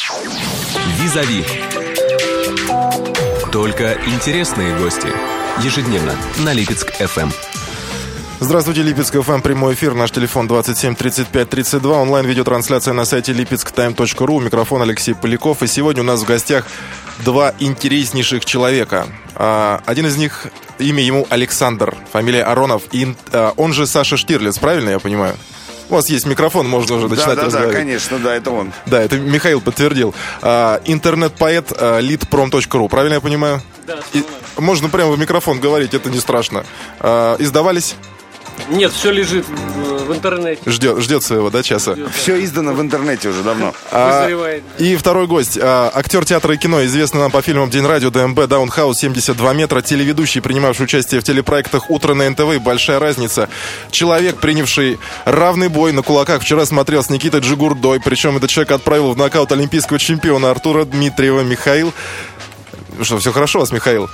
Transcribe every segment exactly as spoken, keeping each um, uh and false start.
Визави. Только интересные гости. Ежедневно на Липецк эф эм. Здравствуйте, Липецк эф эм, прямой эфир. Наш телефон двадцать семь тридцать пять тридцать два. Онлайн-видеотрансляция на сайте липецк тайм точка ру. Микрофон Алексей Поляков. И сегодня у нас в гостях два интереснейших человека. Один из них, имя ему Александр, фамилия Аронов. И он же Саша Штирлиц, правильно я понимаю? У вас есть микрофон, можно уже начинать да, разговаривать. Да, да, конечно, да, это он. Да, это Михаил подтвердил. А, интернет-поэт а, литпром точка ру, правильно я понимаю? Да, И, можно прямо в микрофон говорить, это не страшно. А, издавались? Нет, все лежит в, в интернете. Ждет, ждет своего, да, часа? Ждет, да. Все издано в интернете уже давно. А, Вызревает. и второй гость, а, актер театра и кино, известный нам по фильмам «День радио», ДМБ, «Даунхаус», семьдесят два метра, телеведущий, принимавший участие в телепроектах «Утро на эн тэ вэ» и «Большая разница». Человек, принявший равный бой на кулаках. Вчера смотрел с Никитой Джигурдой, причем этот человек отправил в нокаут олимпийского чемпиона Артура Дмитриева. Михаил. Что, все хорошо у вас, Михаил?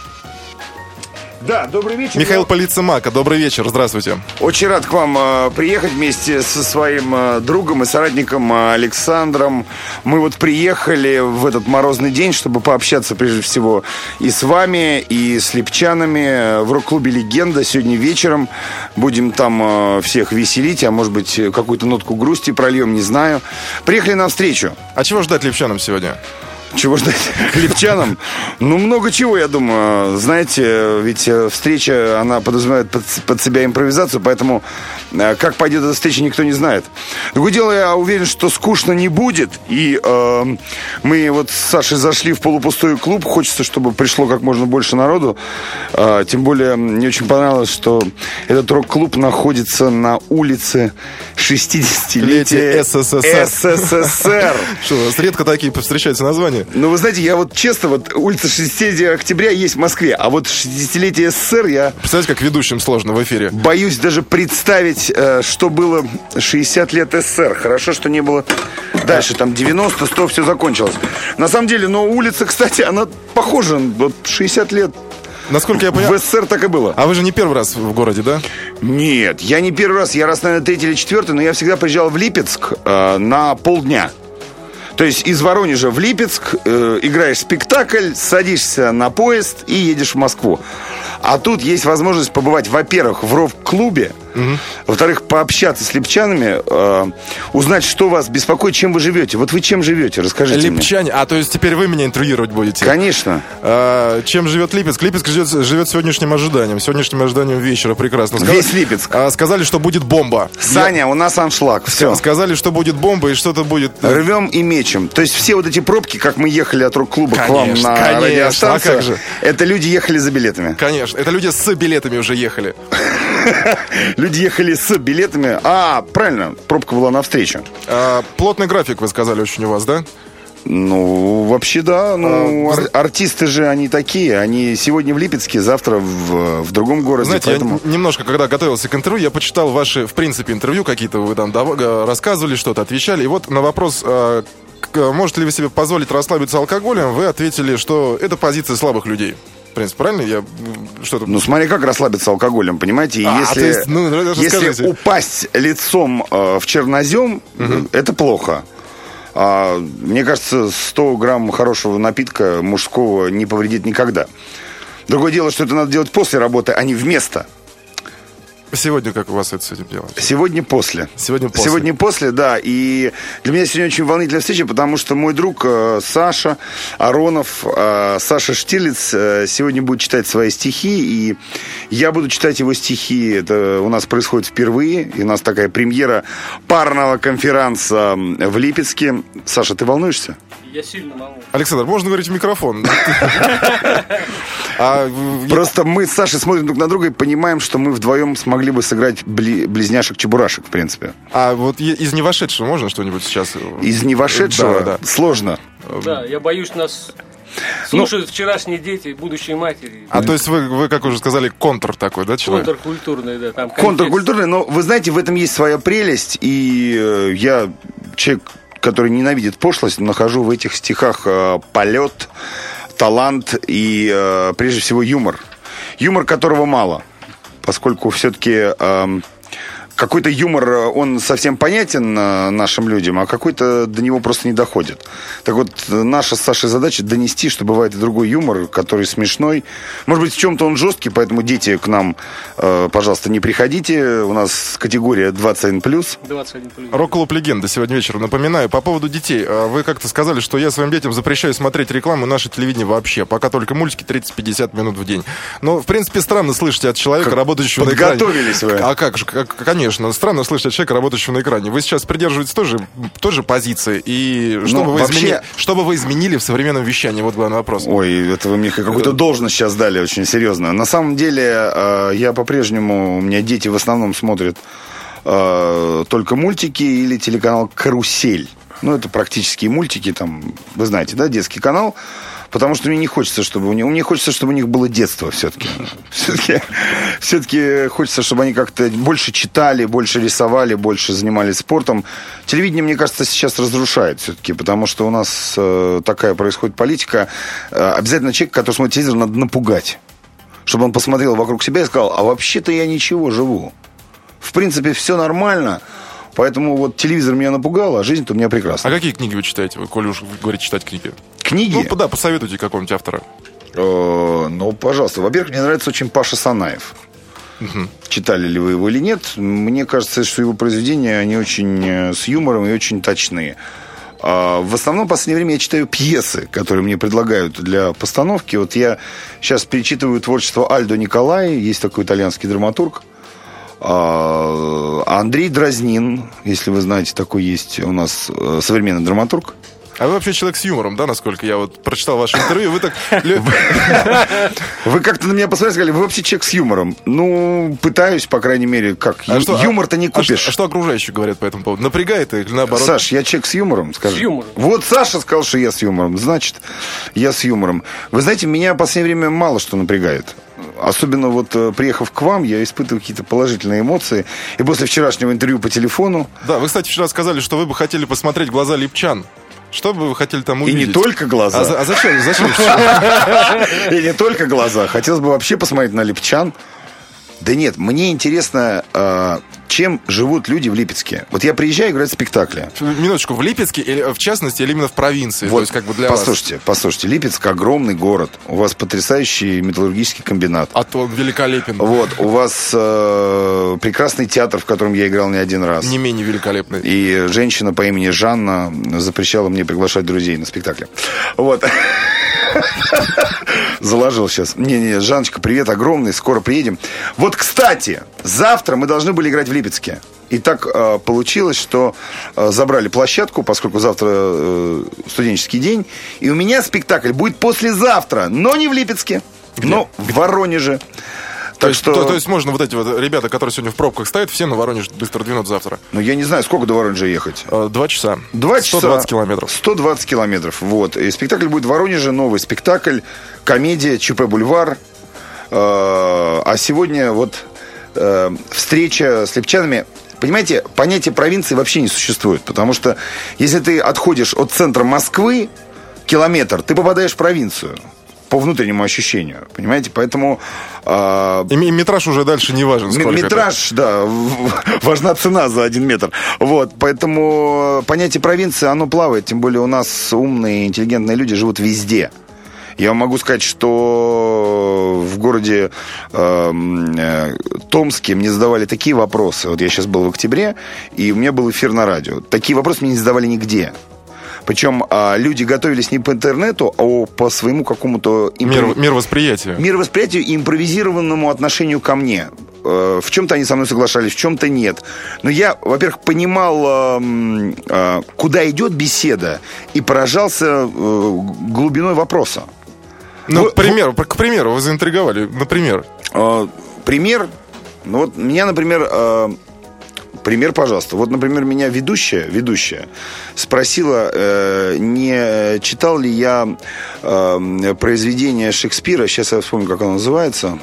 Да, добрый вечер. Михаил Полицемака, добрый вечер, здравствуйте. Очень рад к вам э, приехать вместе со своим э, другом и соратником э, Александром. Мы вот приехали в этот морозный день, чтобы пообщаться прежде всего и с вами, и с липчанами в рок-клубе «Легенда». Сегодня вечером будем там э, всех веселить, а может быть какую-то нотку грусти прольем, не знаю. Приехали навстречу. А чего ждать липчанам сегодня? Чего ждать липчанам? Ну, много чего, я думаю. Знаете, ведь встреча, она подразумевает под, под себя импровизацию, поэтому как пойдет эта встреча, никто не знает. Другое дело, я уверен, что скучно не будет. И э, мы вот с Сашей зашли в полупустой клуб. Хочется, чтобы пришло как можно больше народу. Э, тем более, мне очень понравилось, что этот рок-клуб находится на улице шестидесятилетия СССР. СССР. Что, у вас редко такие встречаются названия? Ну, вы знаете, я вот честно, вот улица шестидесятилетия октября есть в Москве, а вот шестидесятилетие СССР я... Представляете, как ведущим сложно в эфире. Боюсь даже представить, что было шестьдесят лет СССР. Хорошо, что не было дальше, там девяносто, сто, все закончилось. На самом деле, но улица, кстати, она похожа, вот шестьдесят лет. Насколько я понял, в СССР так и было. А вы же не первый раз в городе, да? Нет, я не первый раз, я раз, наверное, третий или четвертый, но я всегда приезжал в Липецк э, на полдня. То есть из Воронежа в Липецк, э, играешь спектакль, садишься на поезд и едешь в Москву. А тут есть возможность побывать, во-первых, в рок-клубе, угу. Во-вторых, пообщаться с липчанами, э, узнать, что вас беспокоит, чем вы живете. Вот вы чем живете, расскажите Липчане, мне. А, то есть теперь вы меня интервьюировать будете? Конечно. А, чем живет Липецк? Липецк живет, живет сегодняшним ожиданием, сегодняшним ожиданием вечера, прекрасно. Сказали, Весь Липецк. А, сказали, что будет бомба. Саня, Я... у нас аншлаг, все. Сказали, что будет бомба и что-то будет... Рвем и мечем. То есть все вот эти пробки, как мы ехали от рок-клуба к вам на конечно, радиостанцию, а как же? Это люди ехали за билетами. Конечно, это люди с билетами уже ехали. Люди ехали с билетами. А, правильно, пробка была навстречу. А, плотный график, вы сказали, очень у вас, да? Ну, вообще, да. Ну, а, ар- артисты же, они такие. Они сегодня в Липецке, завтра в, в другом городе. Знаете, поэтому... я немножко, когда готовился к интервью, я почитал ваши, в принципе, интервью какие-то. Вы там дав- рассказывали что-то, отвечали. И вот на вопрос... Можете ли вы себе позволить расслабиться алкоголем, вы ответили, что это позиция слабых людей. В принципе, правильно? Я что-то... Ну, смотри, как расслабиться алкоголем, понимаете? И а, если то есть, ну, если упасть лицом э, в чернозем, угу. это плохо. А, мне кажется, сто грамм хорошего напитка мужского не повредит никогда. Другое дело, что это надо делать после работы, а не вместо. Сегодня как у вас это с этим делать? Сегодня после. Сегодня после. Сегодня после, да. И для меня сегодня очень волнительная встреча, потому что мой друг э, Саша Аронов, э, Саша Штирлиц э, сегодня будет читать свои стихи, и я буду читать его стихи. Это у нас происходит впервые, и у нас такая премьера парного конференса в Липецке. Саша, ты волнуешься? Я сильно волнуюсь. Александр, можно говорить в микрофон? Просто мы с Сашей смотрим друг на друга и понимаем, что мы вдвоем смогли бы сыграть близняшек-чебурашек, в принципе. А вот из не вошедшего можно что-нибудь сейчас? Из не вошедшего? Сложно. Да, я боюсь, нас... Слушают ну, вчерашние дети, будущие матери. А то есть вы, вы, как уже сказали, контр такой, да, человек? Контркультурный, да. Там контркультурный, но вы знаете, в этом есть своя прелесть. И э, я человек, который ненавидит пошлость, нахожу в этих стихах э, полет, талант и, э, прежде всего, юмор. Юмор, которого мало. Поскольку все-таки... Э, какой-то юмор, он совсем понятен нашим людям, а какой-то до него просто не доходит. Так вот, наша с Сашей задача донести, что бывает и другой юмор, который смешной. Может быть, в чем-то он жесткий, поэтому дети к нам, пожалуйста, не приходите. У нас категория двадцать один плюс. двадцать один плюс. Рок-клуб «Легенда» сегодня вечером. Напоминаю, по поводу детей. Вы как-то сказали, что я своим детям запрещаю смотреть рекламу, наше телевидение вообще. Пока только мультики тридцать-пятьдесят минут в день. Но, в принципе, странно слышать от человека, как работающего на экране. Подготовились вы. А как же, как, конечно, странно слышать от человека, работающего на экране. Вы сейчас придерживаетесь тоже, тоже позиции. И что, бы вы вообще... изменили, что бы вы изменили в современном вещании? Вот главный вопрос. Ой, это вы мне какую-то должность сейчас дали очень серьезно. На самом деле, я по-прежнему, у меня дети в основном смотрят только мультики или телеканал «Карусель». Ну, это практически мультики, там, вы знаете, да, детский канал. Потому что мне не хочется, чтобы у них, мне хочется, чтобы у них было детство все-таки. Все-таки, все-таки хочется, чтобы они как-то больше читали, больше рисовали, больше занимались спортом. Телевидение, мне кажется, сейчас разрушает все-таки, потому что у нас э, такая происходит политика. Э, обязательно человек, который смотрит телевизор, надо напугать. Чтобы он посмотрел вокруг себя и сказал, а вообще-то я ничего, живу. В принципе, все нормально. Поэтому вот телевизор меня напугал, а жизнь-то у меня прекрасна. А какие книги вы читаете, вы, коли уж вы говорите читать книги? Книги? Ну, да, посоветуйте какого-нибудь автора. Э, ну, пожалуйста. Во-первых, мне нравится очень Паша Санаев. Угу. Читали ли вы его или нет? Мне кажется, что его произведения, они очень с юмором и очень точные. А в основном в последнее время я читаю пьесы, которые мне предлагают для постановки. Вот я сейчас перечитываю творчество Альдо Николай. Есть такой итальянский драматург. А Андрей Дразнин, если вы знаете, такой есть у нас современный драматург. А вы вообще человек с юмором, да, насколько я вот прочитал ваше интервью, вы так... Вы как-то на меня посмотрели и сказали, вы вообще человек с юмором. Ну, пытаюсь, по крайней мере, как. Юмор-то не купишь. А что окружающие говорят по этому поводу? Напрягает их или наоборот? Саш, я человек с юмором, скажи. С юмором. Вот Саша сказал, что я с юмором, значит, я с юмором. Вы знаете, меня в последнее время мало что напрягает. Особенно вот приехав к вам, я испытываю какие-то положительные эмоции. И после вчерашнего интервью по телефону... Да, вы, кстати, вчера сказали, что вы бы хотели посмотреть глаза липчан. Что бы вы хотели там увидеть? И не только глаза. А, а зачем? Зачем? И не только глаза. Хотелось бы вообще посмотреть на липчан. Да нет, мне интересно, чем живут люди в Липецке. Вот я приезжаю играть в спектакли. Минуточку, в Липецке, или, в частности, или именно в провинции? Вот, то есть, как бы для послушайте, вас... послушайте, Липецк огромный город. У вас потрясающий металлургический комбинат. А то он великолепен. Вот, у вас э, прекрасный театр, в котором я играл не один раз. Не менее великолепный. И женщина по имени Жанна запрещала мне приглашать друзей на спектакли. Вот. Заложил сейчас. Не-не, Жанночка, привет огромный, скоро приедем. Вот, кстати, завтра мы должны были играть в Липецке. И так э, получилось, что э, забрали площадку, поскольку завтра э, студенческий день. И у меня спектакль будет послезавтра, но не в Липецке, Где? но в Воронеже. То есть, что... то, то есть можно вот эти вот ребята, которые сегодня в пробках стоят, все на Воронеж быстро двинут завтра? Ну, я не знаю, сколько до Воронежа ехать. Два часа. Два часа. сто двадцать километров. сто двадцать километров, вот. И спектакль будет в Воронеже, новый спектакль, комедия, ЧП «Бульвар». А сегодня вот встреча с липчанами. Понимаете, понятие провинции вообще не существует. Потому что если ты отходишь от центра Москвы километр, ты попадаешь в провинцию. По внутреннему ощущению, понимаете? Поэтому... Э, И метраж уже дальше не важен. Метраж, это. Да, важна цена за один метр. Вот, поэтому понятие провинции, оно плавает. Тем более у нас умные, интеллигентные люди живут везде. Я вам могу сказать, что в городе э, э, Томске мне задавали такие вопросы. Вот я сейчас был в октябре, и у меня был эфир на радио. Такие вопросы мне не задавали нигде. Причем а, люди готовились не по интернету, а по своему какому-то... Импров... Мировосприятию. Мировосприятию и импровизированному отношению ко мне. Э, в чем-то они со мной соглашались, в чем-то нет. Но я, во-первых, понимал, э, э, куда идет беседа, и поражался э, глубиной вопроса. Ну, вы, к примеру, вы... к примеру, вы заинтриговали. Например? Э, пример? Ну, вот меня, например... Э, Пример, пожалуйста. Вот, например, меня ведущая, ведущая спросила, э, не читал ли я э, произведение Шекспира. Сейчас я вспомню, как оно называется.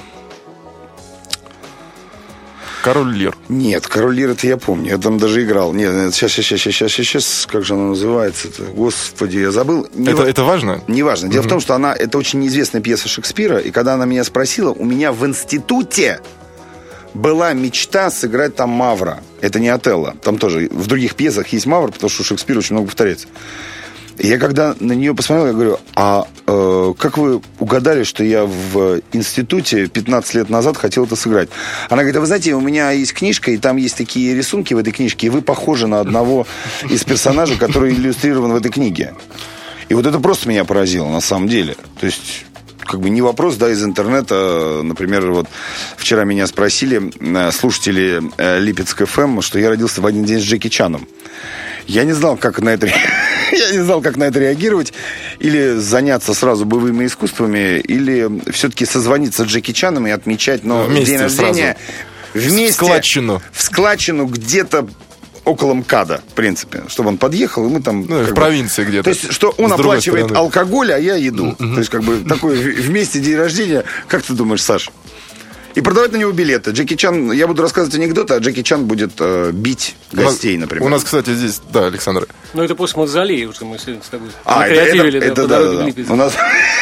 Король Лир. Нет, Король Лир это я помню. Я там даже играл. Нет, нет, сейчас, сейчас, сейчас, сейчас, сейчас. Как же оно называется-то? Господи, я забыл. Не это, ва... это важно? Не важно. Дело mm-hmm. в том, что она, это очень неизвестная пьеса Шекспира. И когда она меня спросила, у меня в институте была мечта сыграть там Мавра. Это не Отелло. Там тоже в других пьесах есть Мавр, потому что у Шекспира очень много повторяется. И я когда на нее посмотрел, я говорю, а э, как вы угадали, что я в институте пятнадцать лет назад хотел это сыграть? Она говорит, а вы знаете, у меня есть книжка, и там есть такие рисунки в этой книжке, и вы похожи на одного из персонажей, который иллюстрирован в этой книге. И вот это просто меня поразило, на самом деле. То есть, как бы не вопрос, да, из интернета. Например, вот вчера меня спросили слушатели Липецк эф эм, что я родился в один день с Джеки Чаном. Я не знал, как на это, я не знал, как на это реагировать. Или заняться сразу боевыми искусствами, или все-таки созвониться с Джеки Чаном и отмечать, но вместе день рождения сразу. вместе. В складчину. В складчину где-то около МКАДа, в принципе. Чтобы он подъехал, и мы там... Ну, в бы, провинции где-то. То есть, что он оплачивает алкоголь, а я еду. Mm-hmm. То есть, как бы, такой вместе день рождения. Как ты думаешь, Саш? И продавать на него билеты. Джеки Чан, я буду рассказывать анекдоты, а Джеки Чан будет э, бить гостей, у нас, например. У нас, кстати, здесь, да, Александр. Ну, это после Мавзолея уже мы сегодня с тобой а, накреативили, это, это, да, это, да, да, да. У нас,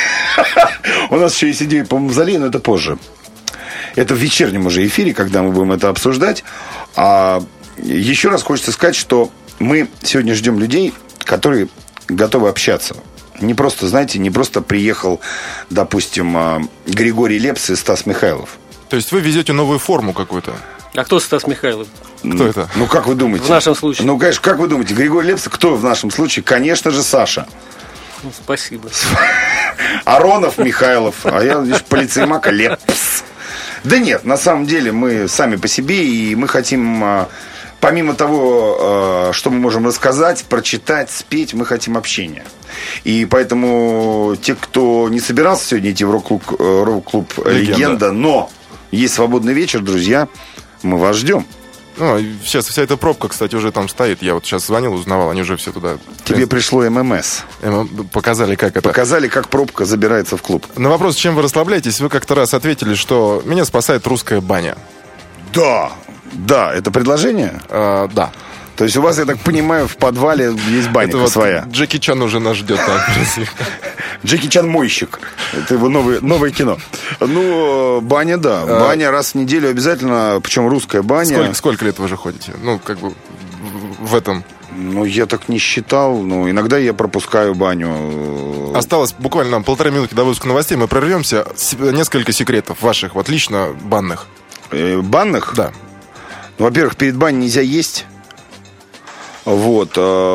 у нас еще есть идея по Мавзолею, но это позже. Это в вечернем уже эфире, когда мы будем это обсуждать. А еще раз хочется сказать, что мы сегодня ждем людей, которые готовы общаться. Не просто, знаете, не просто приехал, допустим, Григорий Лепс и Стас Михайлов. То есть вы везете новую форму какую-то? А кто Стас Михайлов? Кто это? Ну, как вы думаете? В нашем случае. Ну, конечно, как вы думаете, Григорий Лепс, кто в нашем случае? Конечно же, Саша. Ну, спасибо. Аронов, Михайлов, а я, видишь, полицеймака Лепс. Да нет, на самом деле мы сами по себе, и мы хотим, помимо того, что мы можем рассказать, прочитать, спеть, мы хотим общения. И поэтому те, кто не собирался сегодня идти в рок-клуб, рок-клуб «Легенда», «Легенда», но есть свободный вечер, друзья, мы вас ждем. Ну, сейчас вся эта пробка, кстати, уже там стоит. Я вот сейчас звонил, узнавал, они уже все туда... Тебе пришло ММС. Показали, как это... Показали, как пробка забирается в клуб. На вопрос, чем вы расслабляетесь, вы как-то раз ответили, что меня спасает русская баня. Да, да, это предложение? А, да. То есть у вас, я так понимаю, в подвале есть банька вот своя. Джеки Чан уже нас ждет там. Джеки Чан мойщик. Это его новое, новое кино. Ну, баня, да. Баня раз в неделю обязательно, причем русская баня. Сколько, сколько лет вы же ходите? Ну, как бы в этом... Ну, я так не считал. Ну, иногда я пропускаю баню. Осталось буквально нам полторы минутки до выпуска новостей. Мы прервемся. Несколько секретов ваших, вот лично банных. Э, банных? Да. Ну, во-первых, перед баней нельзя есть. Вот,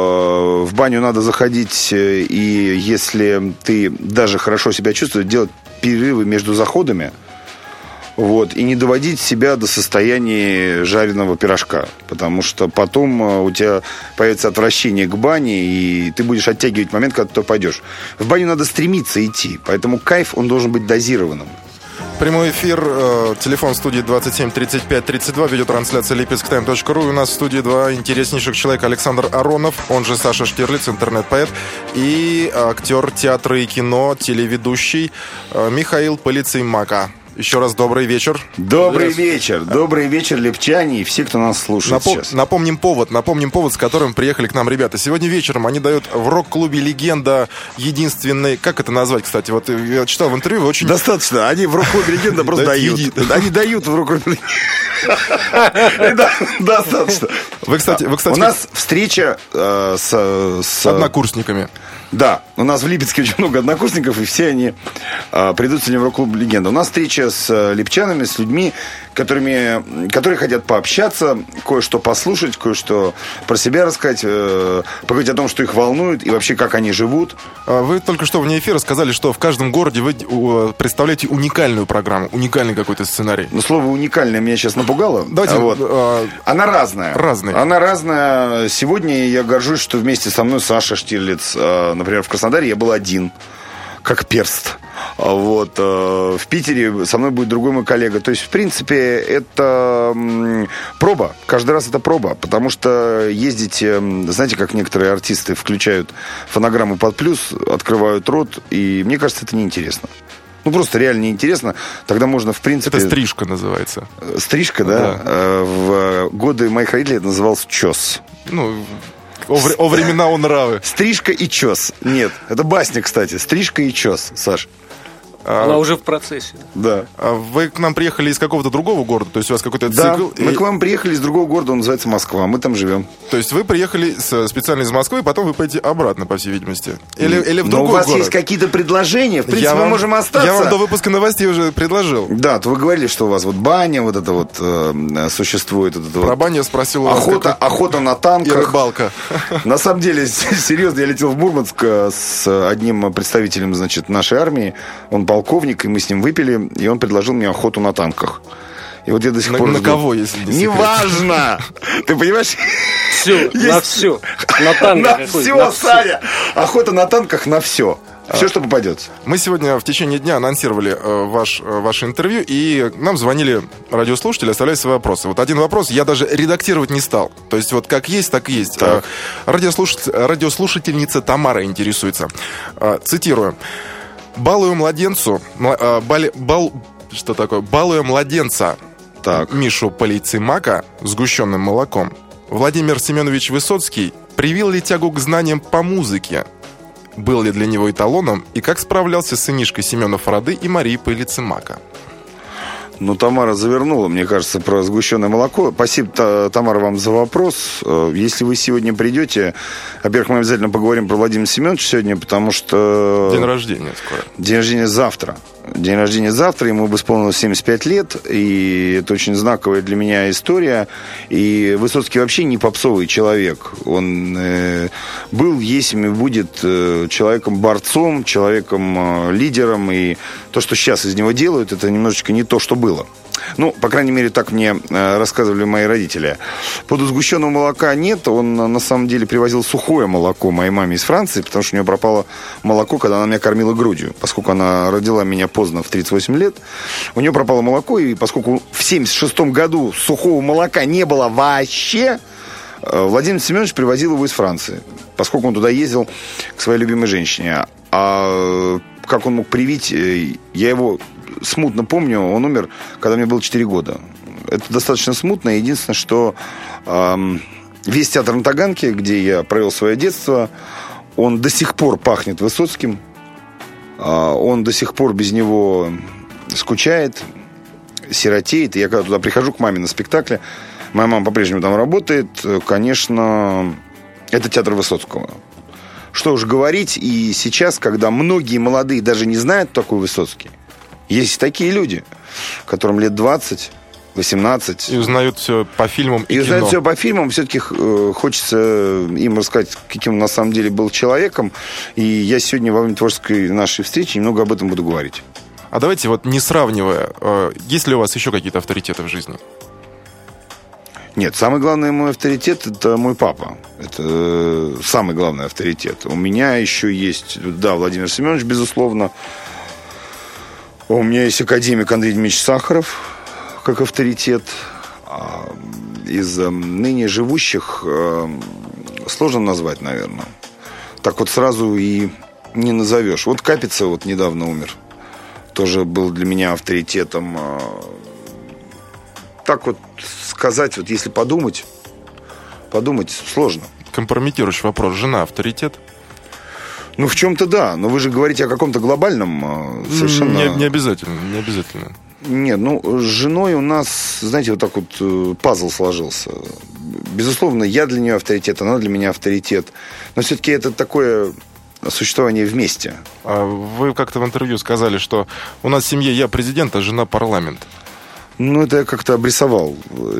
в баню надо заходить, и если ты даже хорошо себя чувствуешь, делать перерывы между заходами, вот, и не доводить себя до состояния жареного пирожка, потому что потом у тебя появится отвращение к бане, и ты будешь оттягивать момент, когда ты пойдешь. В баню надо стремиться идти, поэтому кайф, он должен быть дозированным. Прямой эфир, э, телефон студии двадцать семь тридцать пять тридцать два, видеотрансляция липецк тайм точка ру. У нас в студии два интереснейших человека: Александр Аронов, он же Саша Штирлиц, интернет-поэт, и актер театра и кино, телеведущий э, Михаил Полицеймака. Еще раз добрый вечер. Добрый вечер. Добрый вечер, липчане и все, кто нас слушает Напом- сейчас. Напомним повод, напомним повод, с которым приехали к нам ребята. Сегодня вечером они дают в рок-клубе «Легенда» единственный... Как это назвать, кстати? Вот я читал в интервью, очень... Достаточно. Они в рок-клубе «Легенда» просто дают. Они дают в рок-клубе «Легенда». Достаточно. Вы, кстати... У нас встреча с... однокурсниками. Да, у нас в Липецке очень много однокурсников, и все они а, придут сегодня в рок-клуб «Легенда». У нас встреча с а, липчанами, с людьми, которыми, которые хотят пообщаться, кое-что послушать, кое-что про себя рассказать, э, поговорить о том, что их волнует, и вообще, как они живут. Вы только что вне эфира сказали, что в каждом городе вы представляете уникальную программу, уникальный какой-то сценарий. Ну, слово «уникальное» меня сейчас напугало. Давайте, вот. а... Она разная. Разная. Она разная. Сегодня я горжусь, что вместе со мной Саша Штирлиц, например, в Краснодаре я был один, как перст. Вот. В Питере со мной будет другой мой коллега. То есть, в принципе, это проба. Каждый раз это проба. Потому что ездить, знаете, как некоторые артисты включают фонограмму под плюс, открывают рот, и мне кажется, это неинтересно. Ну, просто реально неинтересно. Тогда можно, в принципе... Это стрижка называется. Стрижка, да? да. В годы моих родителей это называлось чес. Ну... О, вре- о времена, о нравы. Стрижка и чес. Нет, это басня, кстати. Стрижка и чес, Саш. Она а, уже в процессе. Да. А вы к нам приехали из какого-то другого города? То есть у вас какой-то да, цикл? мы и... к вам приехали из другого города, он называется Москва, мы там живем. То есть вы приехали с, специально из Москвы, и потом вы поедете обратно, по всей видимости? Или, или в Но другой у вас город? есть какие-то предложения, в принципе, я мы вам, можем остаться. Я вам до выпуска новостей уже предложил. Да, то вы говорили, что у вас вот баня вот это вот э, существует. Вот это Про вот. баню я спросил. Охота, охота на танках. И рыбалка. На самом деле, серьезно, я летел в Мурманск с одним представителем, значит, нашей армии. Он полковник, и мы с ним выпили, и он предложил мне охоту на танках. И вот я до сих на, пор... На жду. кого, если не секрет? Неважно! Ты понимаешь? Все, на все. На танках. На все, Саня! Охота на танках на все. Все, что попадется. Мы сегодня в течение дня анонсировали э, ваш, э, ваше интервью, и нам звонили радиослушатели, оставляли свои вопросы. Вот один вопрос я даже редактировать не стал. То есть вот как есть, так и есть. Так. Э, радиослушатель, радиослушательница Тамара интересуется. Э, цитирую. «Балую младенцу...» мла, э, бали, бал, что такое? «Балуя младенца так. Мишу Полицеймака сгущенным молоком, Владимир Семенович Высоцкий привил ли тягу к знаниям по музыке? Был ли для него эталоном и как справлялся с сынишкой Семена Фрады и Марии Полицеймака?» Ну, Тамара завернула, мне кажется, про сгущенное молоко. Спасибо, Тамара, вам за вопрос. Если вы сегодня придете, во-первых, мы обязательно поговорим про Владимира Семеновича сегодня, потому что... День рождения скоро. День рождения завтра. День рождения завтра, ему бы исполнилось семьдесят пять лет, и это очень знаковая для меня история. И Высоцкий вообще не попсовый человек. Он э, был, есть и будет э, человеком-борцом, человеком-лидером, и то, что сейчас из него делают, это немножечко не то, что было. Ну, по крайней мере, так мне э, рассказывали мои родители. Под сгущенного молока нет. Он, на самом деле, привозил сухое молоко моей маме из Франции, потому что у нее пропало молоко, когда она меня кормила грудью. Поскольку она родила меня поздно, в тридцать восемь лет, у нее пропало молоко, и поскольку в семьдесят шестом году сухого молока не было вообще, э, Владимир Семенович привозил его из Франции, поскольку он туда ездил к своей любимой женщине. А как он мог привить, я его... смутно помню, он умер, когда мне было четыре года. Это достаточно смутно. Единственное, что эм, весь театр на Таганке, где я провел свое детство, он до сих пор пахнет Высоцким. Э, он до сих пор без него скучает, сиротеет. И я когда туда прихожу к маме на спектакле, моя мама по-прежнему там работает. Конечно, это театр Высоцкого. Что уж говорить, и сейчас, когда многие молодые даже не знают, кто такой Высоцкий, есть такие люди, которым лет двадцать, восемнадцать. И узнают все по фильмам и, и кино. узнают все по фильмам. Все-таки э, хочется им рассказать, каким он на самом деле был человеком. И я сегодня во время творческой нашей встречи немного об этом буду говорить. А давайте вот не сравнивая, э, есть ли у вас еще какие-то авторитеты в жизни? Нет, самый главный мой авторитет – это мой папа. Это самый главный авторитет. У меня еще есть, да, Владимир Семенович, безусловно. У меня есть академик Андрей Дмитриевич Сахаров, как авторитет. Из ныне живущих сложно назвать, наверное. Так вот сразу и не назовешь. Вот Капица вот недавно умер. Тоже был для меня авторитетом. Так вот сказать, вот если подумать, подумать сложно. Компрометирующий вопрос. Жена авторитет? Ну, в чем-то да, но вы же говорите о каком-то глобальном совершенно... Не, не обязательно, не обязательно. Нет, ну, с женой у нас, знаете, вот так вот пазл сложился. Безусловно, я для нее авторитет, она для меня авторитет. Но все-таки это такое существование вместе. А вы как-то в интервью сказали, что у нас в семье я президент, а жена парламент. Ну, это я как-то обрисовал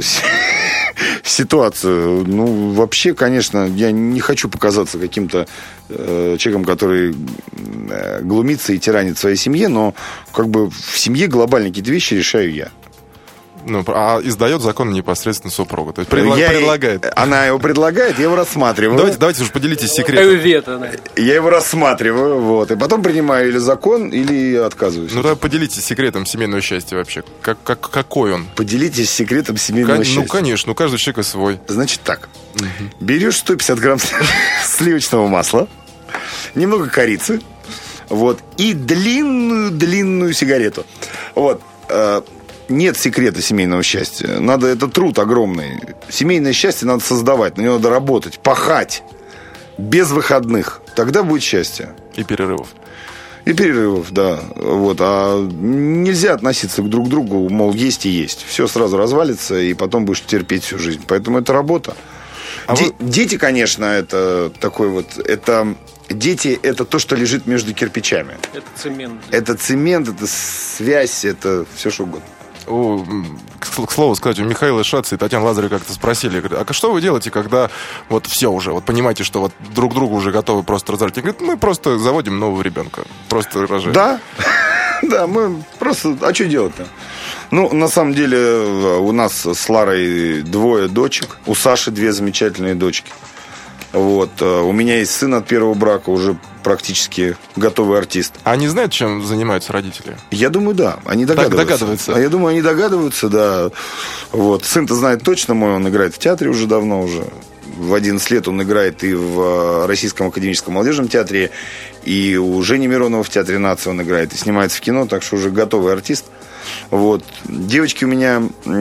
ситуацию. Ну, вообще, конечно, я не хочу показаться каким-то э, человеком, который э, глумится и тиранит в своей семье, но как бы в семье глобальные какие-то вещи решаю я. Ну, а издает закон непосредственно супруга. То есть предла- я предлагает. Ей, она его предлагает, я его рассматриваю. Давайте, давайте уж поделитесь секретом. Вето, я его рассматриваю, вот, и потом принимаю или закон, или отказываюсь. Ну, тогда поделитесь секретом семейного счастья вообще. Как, как, какой он? Поделитесь секретом семейного Кон- счастья. Ну, конечно, у каждого человека свой. Значит так. Угу. Берешь сто пятьдесят грамм сливочного масла, немного корицы, вот, и длинную-длинную сигарету. Вот. Нет секрета семейного счастья. Надо, это труд огромный. Семейное счастье надо создавать, на него надо работать, пахать без выходных. Тогда будет счастье. И перерывов. И перерывов, да. Вот. А нельзя относиться к друг другу, мол, есть и есть. Все сразу развалится, и потом будешь терпеть всю жизнь. Поэтому это работа. А Де- вы... Дети, конечно, это такой вот... Это... Дети – это то, что лежит между кирпичами. Это цемент. Это цемент, это связь, это все что угодно. У, к слову сказать, у Михаила Шаца и Татьяны Лазаревой как-то спросили, говорят, а что вы делаете, когда вот все уже, вот понимаете, что вот друг другу уже готовы просто разорвать? Говорят, мы просто заводим нового ребенка, просто рожаем. Да, да, мы просто, а что делать-то? Ну, на самом деле, у нас с Ларой двое дочек, у Саши две замечательные дочки. Вот. У меня есть сын от первого брака, уже практически готовый артист. А они знают, чем занимаются родители? Я думаю, да. Они догадываются. Так догадываются. А я думаю, они догадываются, да. Вот. Сын-то знает точно мой, он играет в театре уже давно уже. В одиннадцать лет он играет и в Российском академическом молодежном театре, и у Жени Миронова в Театре нации он играет, и снимается в кино, так что уже готовый артист. Вот. Девочки у меня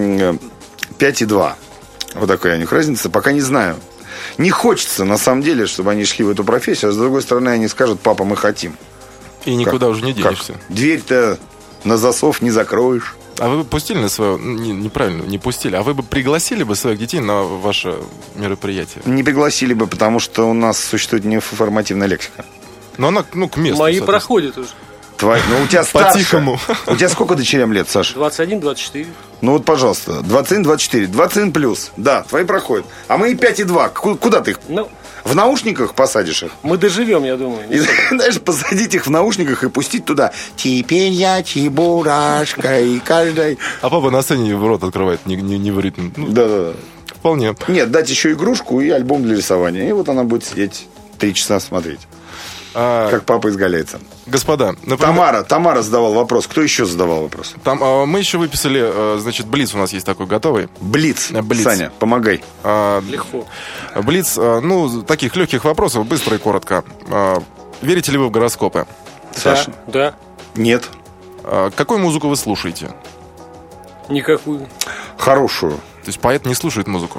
пять и два. Вот такая у них разница. Пока не знаю. Не хочется, на самом деле, чтобы они шли в эту профессию, а с другой стороны, они скажут: папа, мы хотим. И никуда как? уже не денешься. Как? Дверь-то на засов не закроешь. А вы бы пустили на свое... Не, неправильно, не пустили. А вы бы пригласили бы своих детей на ваше мероприятие? Не пригласили бы, потому что у нас существует неформативная лексика. Но она, ну, к месту. Мои проходят уже. Твои, ну, у тебя старше. По-тихому. У тебя сколько дочерям лет, Саша? двадцать один двадцать четыре. Ну вот, пожалуйста, двадцать один двадцать четыре, двадцать один плюс. Да, твои проходят. А мы и пять и два. Куда ты их? Ну, в наушниках посадишь их? мы доживем, я думаю. И, знаешь, посадить их в наушниках и пустить туда. Теперь я чебурашка, и каждый... А папа на сцене в рот открывает, не, не, не в ритм. Ну, Да-да-да. вполне. Нет, дать еще игрушку и альбом для рисования. И вот она будет сидеть три часа смотреть. А, Как папа изгаляется. Господа, например, Тамара, Тамара задавал вопрос. Кто еще задавал вопрос? там, а, мы еще выписали, а, значит, блиц у нас есть такой готовый. Блиц. Блиц. Саня, помогай. А, Легко. Блиц, а, ну, таких легких вопросов, быстро и коротко. А, верите ли вы в гороскопы? Саша. Да, да. Нет. А, какую музыку вы слушаете? Никакую. Хорошую. То есть поэт не слушает музыку.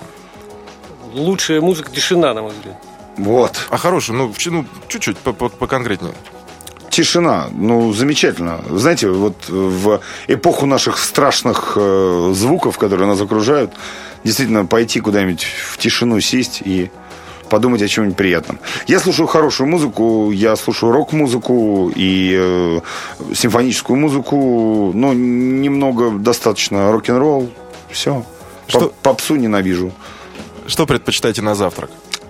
Лучшая музыка — тишина, на мой взгляд. Вот. А хорошую, ну, в- ну чуть-чуть по- по- поконкретнее. Тишина. Ну, замечательно. Знаете, вот в эпоху наших страшных э, звуков, которые нас окружают, действительно пойти куда-нибудь в тишину сесть и подумать о чем-нибудь приятном. Я слушаю хорошую музыку, я слушаю рок-музыку и э, симфоническую музыку, но немного достаточно рок-н-ролл. Все. Что- Попсу ненавижу. Что предпочитаете на завтрак?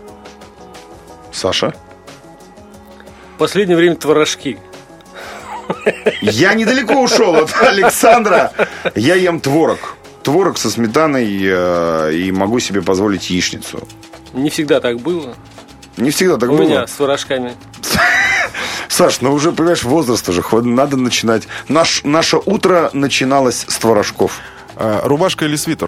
Саша? В последнее время творожки. Я недалеко ушел от Александра. Я ем творог. Творог со сметаной э, и могу себе позволить яичницу. Не всегда так было. Не всегда так У было. меня с творожками. Саш, ну уже, понимаешь, возраст уже. хват- Надо начинать. Наш, наше утро начиналось с творожков. А, рубашка или свитер?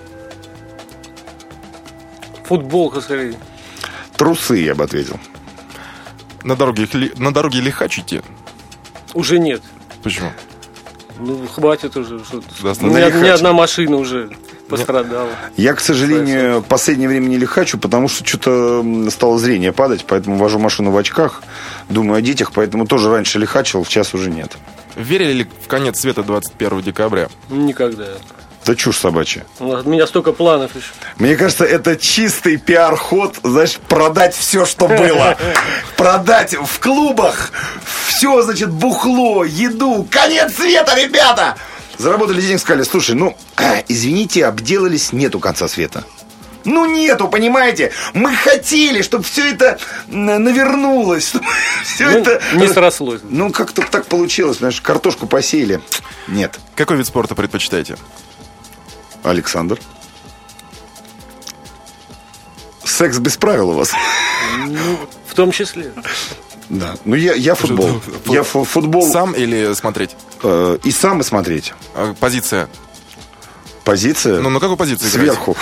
Футболка, скорее. Трусы, я бы ответил. На дороге, ли- на дороге лихачите? Уже нет. Почему? Ну, хватит уже. Что Достаточно. у меня Лихачить. ни одна машина уже пострадала. Я, к сожалению, в последнее время не лихачу, потому что что-то м, стало зрение падать, поэтому вожу машину в очках, думаю о детях, поэтому тоже раньше лихачил, сейчас уже нет. Верили ли в конец света двадцать первого декабря? Никогда. Это чушь собачья. У меня столько планов еще. Мне кажется, это чистый пиар-ход, знаешь, продать все, что было. Продать в клубах все, значит, бухло, еду. Конец света, ребята! Заработали денег, сказали: слушай, ну, извините, обделались, нету конца света. Ну, нету, понимаете? Мы хотели, чтобы все это н- навернулось. Чтобы все Ну, это... не срослось. Ну, как-то так получилось, знаешь, картошку посеяли. Нет. Какой вид спорта предпочитаете? Александр. Секс без правил у вас. Ну, в том числе. Да. Ну, я, я футбол. Фу- Я фу- футбол Сам или смотреть? э, и сам, и смотреть. А, позиция? Позиция Ну, на какой позиции играете? сверху.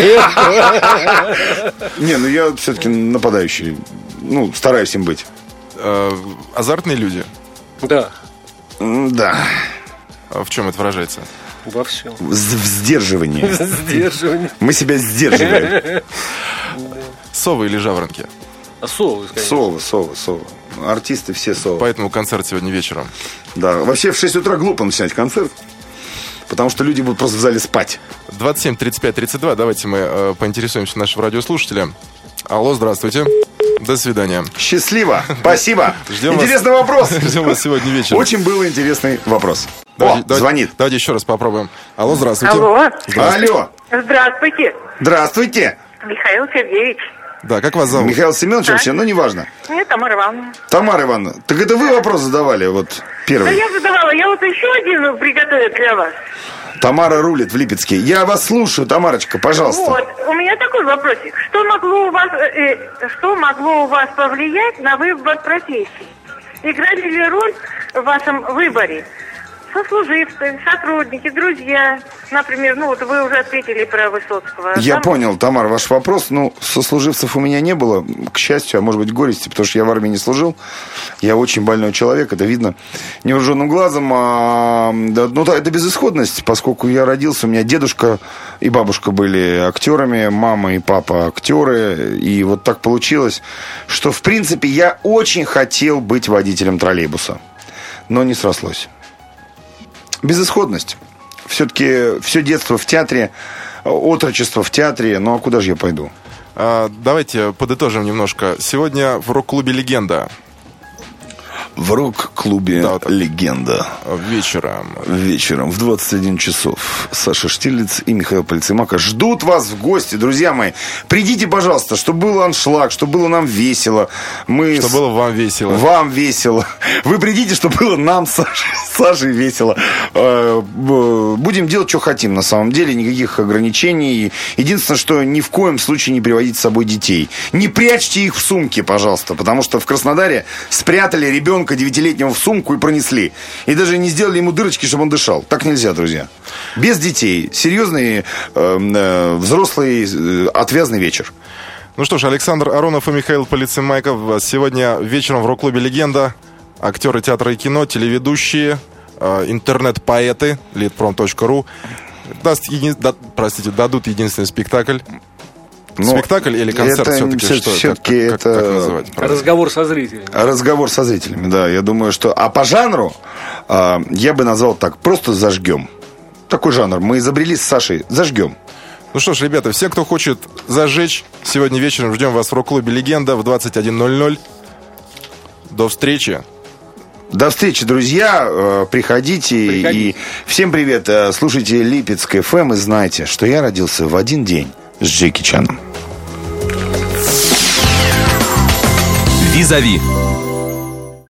Не, ну я все-таки нападающий. Ну, стараюсь им быть. А, азартные люди? Да, М, Да. А в чем это выражается? во всем. В, в сдерживании. Сдерживание. Мы себя сдерживаем. Совы или жаворонки? А совы, конечно. Совы, совы, совы. Артисты все совы. Поэтому концерт сегодня вечером. Да, вообще в шесть утра глупо начинать концерт, потому что люди будут просто в зале спать. двадцать семь тридцать пять тридцать два. Давайте мы э, поинтересуемся нашего радиослушателя. Алло, здравствуйте. До свидания. Счастливо. Спасибо. Ждем Интересный вас, вопрос. Ждем вас сегодня вечером. Очень был интересный вопрос. Давайте, О, давайте, звонит. Давайте еще раз попробуем. Алло, здравствуйте. Алло. Здравствуйте. Алло. Здравствуйте, Здравствуйте. Михаил Сергеевич. Да, как вас зовут? Михаил Семенович Да. вообще, ну неважно. Нет, Тамара Ивановна. Тамара Ивановна, так это вы вопрос задавали, вот Да первый. я задавала, я вот еще один приготовила для вас. Тамара рулит в Липецке. Я вас слушаю, Тамарочка, пожалуйста. Вот, у меня такой вопросик. Что могло у вас, э, что могло у вас повлиять на выбор профессии? Играли ли роль в вашем выборе сослуживцы, сотрудники, друзья? Например, ну вот вы уже ответили про Высоцкого. Я Там- понял, Тамара, ваш вопрос. Ну, сослуживцев у меня не было, к счастью, а может быть горести, потому что я в армии не служил. Я очень больной человек, это видно невооруженным глазом. А, да, ну, да, это безысходность, поскольку я родился, у меня дедушка и бабушка были актерами, мама и папа актеры. И вот так получилось, что, в принципе, я очень хотел быть водителем троллейбуса, но не срослось. Безысходность. Все-таки все детство в театре, отрочество в театре. Ну, а куда же я пойду? А, давайте подытожим немножко. Сегодня в рок-клубе «Легенда» В рок-клубе Да, вот так. «Легенда». вечером. Вечером в двадцать один часов Саша Штирлиц и Михаил Полицеймака ждут вас в гости, друзья мои. Придите, пожалуйста, чтобы был аншлаг, чтобы было нам весело. Мы Чтобы с- было вам весело. Вам весело. Вы придите, чтобы было нам с Сашей, с Сашей весело. Э, б- Будем делать, что хотим, на самом деле. Никаких ограничений. Единственное, что ни в коем случае не приводите с собой детей. Не прячьте их в сумке, пожалуйста. Потому что в Краснодаре спрятали ребенка девятилетнего в сумку и пронесли. И даже не сделали ему дырочки, чтобы он дышал. Так нельзя, друзья. Без детей. Серьезный, э, э, взрослый, э, отвязный вечер. Ну что ж, Александр Аронов и Михаил Полицеймаков сегодня вечером в рок-клубе «Легенда». Актеры театра и кино, телеведущие, э, интернет-поэты, литпром точка ру. Даст еди- да- простите, дадут единственный спектакль. Но Спектакль или концерт это все-таки? всё- Что? всё-таки Как- как- это- как называть? правильно? Разговор со зрителями. Разговор со зрителями, да. Я думаю, что... А по жанру а, я бы назвал так. Просто зажгем. Такой жанр. Мы изобрели с Сашей. Зажгем. Ну что ж, ребята, все, кто хочет зажечь, сегодня вечером ждем вас в рок-клубе «Легенда» в двадцать один ноль ноль. До встречи. До встречи, друзья. Э, Приходите. Приходите. И всем привет. Э, Слушайте Липецк эф эм и знайте, что я родился в один день с Джеки Чаном. «Визави»